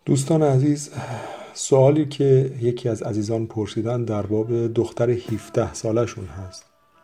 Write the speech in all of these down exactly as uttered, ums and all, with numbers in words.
دوستان عزیز، سوالی که یکی از عزیزان پرسیدن در باب دختر هفده سالشون هست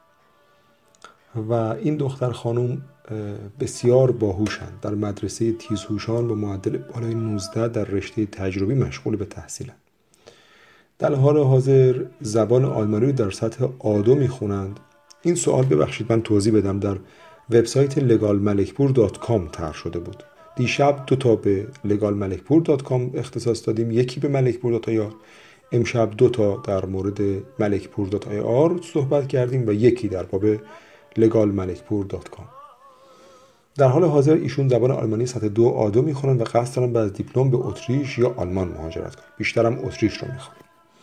و این دختر خانم بسیار باهوشند، در مدرسه تیزهوشان با معدل بالای نوزده در رشته تجربی مشغول به تحصیلند. در حال حاضر زبان آلمانی رو در سطح آ دو میخونند. این سوال ببخشید من توضیح بدم، در وبسایت لگال ملکپور دات کام طرح شده بود. دیشب دو تا به لگال ملکپور دات کام اختصاص دادیم، یکی به ملکپور دات آی آر. امشب دو تا در مورد ملکپور دات آی آر صحبت کردیم و یکی در باب لگال ملکپور دات کام. در حال حاضر ایشون زبان آلمانی سطح دو آ دو میخونن و قصد دارن بعد از دیپلم به اتریش یا آلمان مهاجرت کنن. بیشترم اتریش رو میخوان.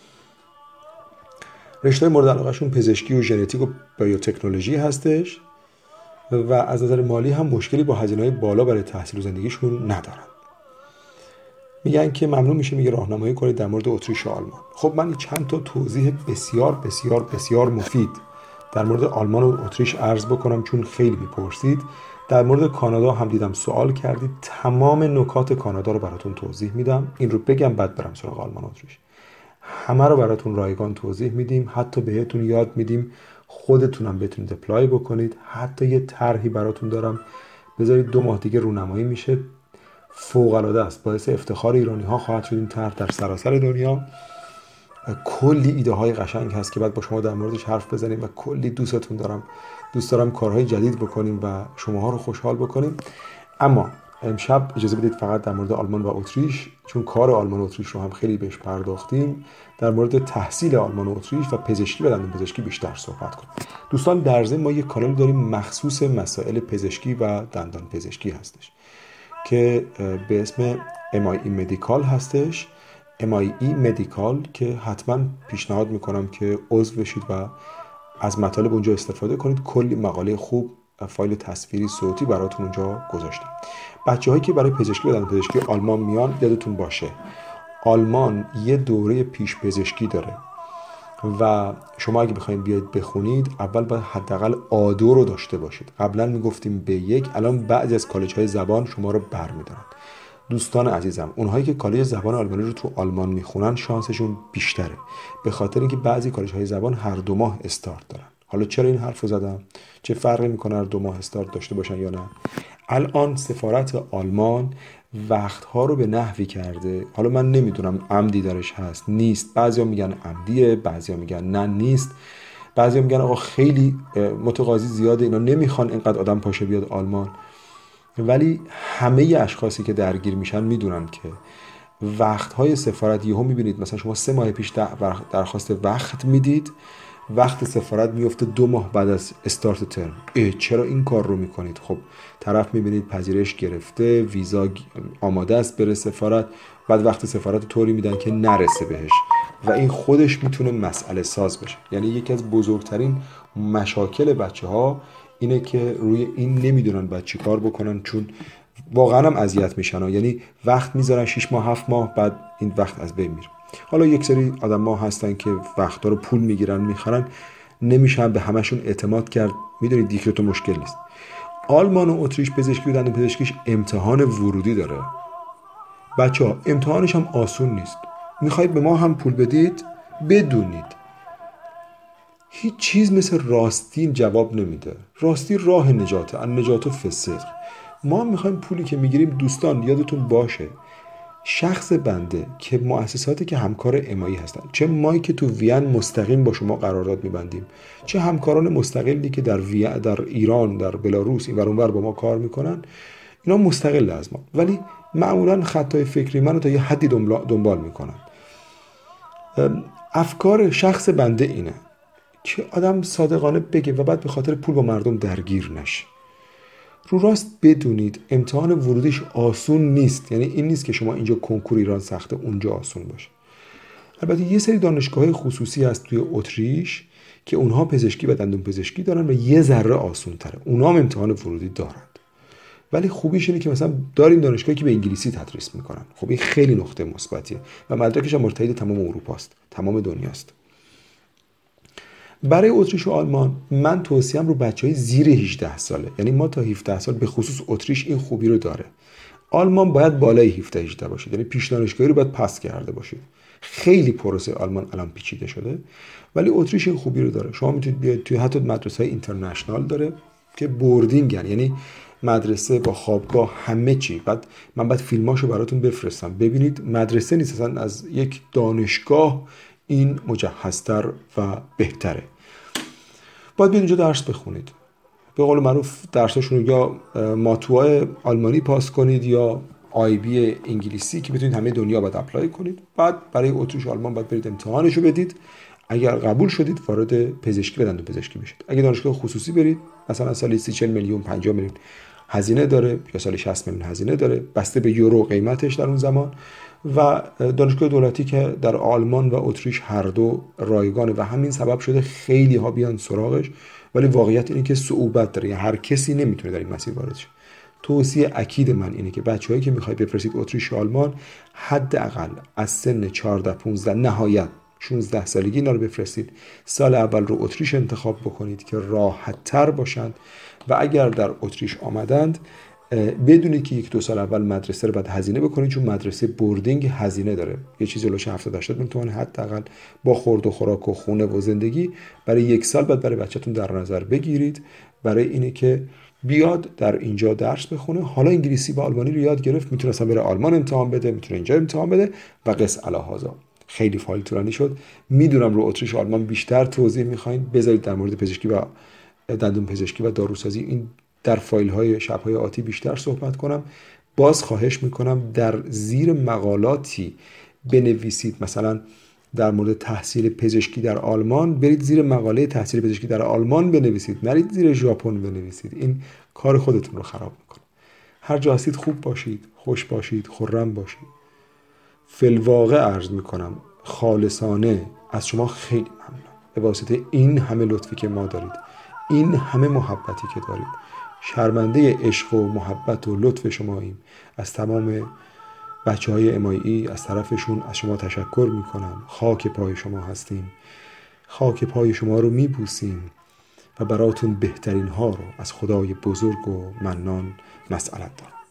رشته مورد علاقهشون پزشکی و ژنتیک و بیوتکنولوژی هستش و از نظر مالی هم مشکلی با هزینه‌های بالا برای تحصیل و زندگیشون ندارن. میگن که ممنون میشه میگه راهنمایی کنید در مورد اتریش و آلمان. خب من چند تا توضیح بسیار بسیار بسیار مفید در مورد آلمان و اتریش عرض بکنم، چون خیلی میپرسید. در مورد کانادا هم دیدم سوال کردید، تمام نکات کانادا رو براتون توضیح میدم. این رو بگم بعد برم سراغ آلمان و اتریش. همه رو براتون رایگان توضیح میدیم، حتی بهتون یاد میدیم خودتونم بتونید اپلای بکنید. حتی یه طرحی براتون دارم، بذارید دو ماه دیگه رونمایی میشه، فوق العاده است، باعث افتخار ایرانی ها خواهد شد این طرح در سراسر دنیا. کلی ایده های قشنگ هست که بعد با شما در موردش حرف بزنیم و کلی دوستتون دارم دوست دارم کارهای جدید بکنیم و شماها رو خوشحال بکنیم. اما امشب اجازه بدید فقط در مورد آلمان و اتریش، چون کار آلمان و اتریش رو هم خیلی بهش پرداختیم، در مورد تحصیل آلمان و اتریش و پزشکی و دندان پزشکی بیشتر صحبت کنیم. دوستان در ضمن ما یک کانال داریم مخصوص مسائل پزشکی و دندان پزشکی هستش که به اسم ام آی ای مدیکال هستش، ام آی ای مدیکال، که حتما پیشنهاد میکنم که عضو بشید و از مطالب اونجا استفاده کنید. کلی مقاله خوب، فایل تصویری صوتی براتون اونجا گذاشتیم. بچه‌هایی که برای پزشکی و دندان پزشکی آلمان میان، یادتون باشه آلمان یه دوره پیش پزشکی داره و شما اگه بخواید بیاید بخونید اول باید حداقل آ دو رو داشته باشید. قبلا میگفتیم به یک، الان بعضی از کالج‌های زبان شما رو برمی‌دارن. دوستان عزیزم، اونهایی که کالج زبان آلمانی رو تو آلمان میخونن شانسشون بیشتره، به خاطر اینکه بعضی کالج‌های زبان هر دو ماه استارت دارن. حالا چرا این حرفو زدم؟ چه فرقی میکنه هر دو ماه استارت داشته باشن یا نه؟ الان سفارت آلمان وقتها رو به نحوی کرده، حالا من نمیدونم عمدی درش هست نیست، بعضیا میگن عمدیه، بعضیا میگن نه نیست، بعضیا میگن آقا خیلی متقاضی زیاده، اینا نمیخوان اینقدر آدم پاشه بیاد آلمان. ولی همه اشخاصی که درگیر میشن میدونن که وقتهای سفارت، یهو میبینید مثلا شما سه ماه پیش درخواست وقت میدید، وقت سفارت میفته دو ماه بعد از استارت ترم. اه چرا این کار رو میکنید؟ خب طرف میبینید پذیرش گرفته، ویزا آماده است بره سفارت، بعد وقت سفارت طوری میدن که نرسه بهش و این خودش میتونه مسئله ساز بشه. یعنی یکی از بزرگترین مشاکل بچه ها اینه که روی این نمیدونن بعد چی کار بکنن، چون واقعا هم اذیت میشن. یعنی وقت میذارن شش ماه هفت ماه، بعد این وقت از بین میره. حالا یک سری آدم ها هستن که وقتا رو پول میگیرن میخرن، نمیشن به همشون اعتماد کرد. میدونید دیگه تو مشکل نیست. آلمان و اتریش پزشکی و دندان پزشکیش امتحان ورودی داره. بچه ها امتحانش هم آسون نیست. میخواید به ما هم پول بدید، بدونید هیچ چیز مثل راستی جواب نمیده. راستی راه نجاته، ان نجات فسق. ما میخوایم پولی که میگیریم، دوستان یادتون باشه شخص بنده که مؤسساتی که همکار امایی هستن، چه مایی که تو وین مستقیم با شما قرارداد میبندیم، چه همکاران مستقلی که در وین، در ایران، در بلاروس این ور اون ور با ما کار میکنن، اینا مستقل از ما، ولی معمولا خطای فکری منو تا یه حدی دنبال میکنن. افکار شخص بنده اینه که آدم صادقانه بگه و بعد به خاطر پول با مردم درگیر نشه. رو راست بدونید امتحان ورودیش آسون نیست. یعنی این نیست که شما اینجا کنکور ایران سخته اونجا آسون باشه. البته یه سری دانشگاه‌های خصوصی هست توی اتریش که اونها پزشکی و دندون پزشکی دارن و یه ذره آسون تره، اونها هم امتحان ورودی دارند. ولی خوبیش اینه که مثلا داریم دانشگاهی که به انگلیسی تدریس میکنن. خب این خیلی نقطه مثبتیه و مدرکش هم مرتبط تمام اروپا است، تمام دنیاست. برای اتریش و آلمان من توصیه‌ام رو بچهای زیر هجده ساله، یعنی ما تا هفده سال، به خصوص اتریش این خوبی رو داره. آلمان باید بالای هفده هجده باشید، یعنی پیش دانشگاهی رو باید پس کرده باشید. خیلی پروسه آلمان الان پیچیده شده، ولی اتریش این خوبی رو داره. شما میتونید بیاید توی حتی مدرسه های اینترنشنال داره که بوردینگن، یعنی مدرسه با خوابگاه همه چی. بعد من بعد فیلماشو براتون بفرستم ببینید، مدرسه نیست، اصلا از یک دانشگاه این مجهزتر و بهتره. باید بیاید اینجا درس بخونید، به قول معروف درساشون یا ماتوای آلمانی پاس کنید یا آی بی انگلیسی که بتونید همه دنیا باید اپلای کنید. بعد برای اتریش آلمان باید برید امتحانشو بدید. اگر قبول شدید وارد پزشکی و دندون پزشکی بشید. اگه دانشگاه خصوصی برید مثلا سالی سی چهل میلیون پنجاه میلیون هزینه داره یا سالی شصت میلیون هزینه داره، بسته به یورو قیمتش در اون زمان. و دانشگاه دولتی که در آلمان و اتریش هر دو رایگانه و همین سبب شده خیلی ها بیان سراغش، ولی واقعیت اینه که صعوبت داره، یعنی هر کسی نمیتونه در این مسیر وارد شه. توصیه اکید من اینه که بچه‌هایی که میخواید بفرستید اتریش آلمان حداقل از سن چهارده پانزده نهایت شانزده سالگی اینا رو بفرستید. سال اول رو اتریش انتخاب بکنید که راحت تر باشند و اگر در اتریش آمدند بدونید که یک دو سال اول مدرسه رو باید هزینه بکنید، چون مدرسه بوردینگ هزینه داره، یه چیزی جلوش هفتاد هشتاد میلیون تومان حداقل با خورد و خوراک و خونه و زندگی برای یک سال بعد برای بچه‌تون در نظر بگیرید، برای اینه که بیاد در اینجا درس بخونه. حالا انگلیسی و آلمانی رو یاد گرفت، میتونه اصلا بره آلمان امتحان بده، میتونه اینجا امتحان بده و قص الهازا. خیلی فایل طولانی شد، میدونم رو اتریش آلمان بیشتر توضیح میخواین، بذارید در مورد پزشکی و دندون پزشکی و داروسازی این در فایل های شب های آتی بیشتر صحبت کنم. باز خواهش میکنم در زیر مقالاتی بنویسید، مثلا در مورد تحصیل پزشکی در آلمان برید زیر مقاله تحصیل پزشکی در آلمان بنویسید، نرید زیر ژاپن بنویسید، این کار خودتون رو خراب میکنه. هر جا هستید خوب باشید، خوش باشید، خرم باشید. فی‌الواقع عرض میکنم خالصانه از شما خیلی ممنونم به واسطه این همه لطفی که ما دارید، این همه محبتی که دارید. شرمنده عشق و محبت و لطف شماییم. از تمام بچه های امایی از طرفشون از شما تشکر میکنم. خاک پای شما هستیم، خاک پای شما رو میبوسیم و براتون بهترین ها رو از خدای بزرگ و منان مسئلت دارم.